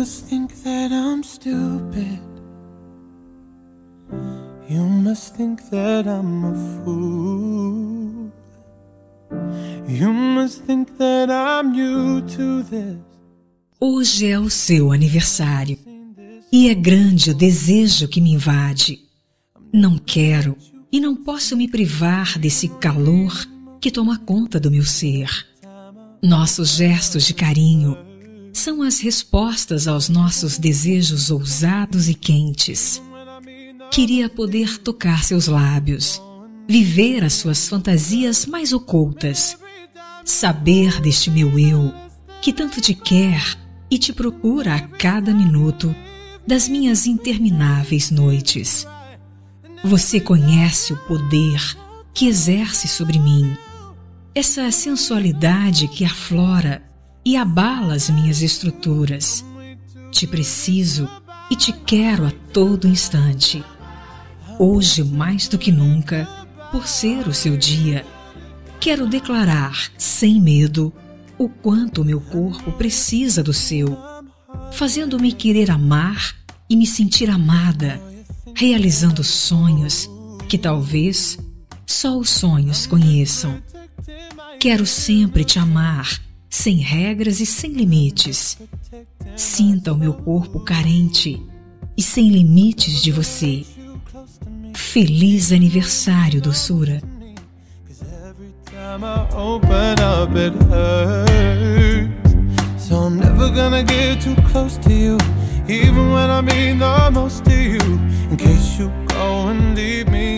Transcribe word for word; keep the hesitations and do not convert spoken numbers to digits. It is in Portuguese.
must think that I'm stupid. You must think that I'm a fool. You must think that I'm new to this. Hoje é o seu aniversário e é grande o desejo que me invade. Não quero e não posso me privar desse calor que toma conta do meu ser. Nossos gestos de carinho são as respostas aos nossos desejos ousados e quentes. Queria poder tocar seus lábios, viver as suas fantasias mais ocultas, saber deste meu eu que tanto te quer e te procura a cada minuto das minhas intermináveis noites. Você conhece o poder que exerce sobre mim, essa sensualidade que aflora e abala as minhas estruturas. Te preciso e te quero a todo instante. Hoje, mais do que nunca, por ser o seu dia, quero declarar, sem medo, o quanto o meu corpo precisa do seu, fazendo-me querer amar e me sentir amada, realizando sonhos que talvez só os sonhos conheçam. Quero sempre te amar, sem regras e sem limites. Sinta o meu corpo carente e sem limites de você. Feliz aniversário, doçura. So I'm never gonna get too close to you, even when I mean the most to you, in case you go and leave me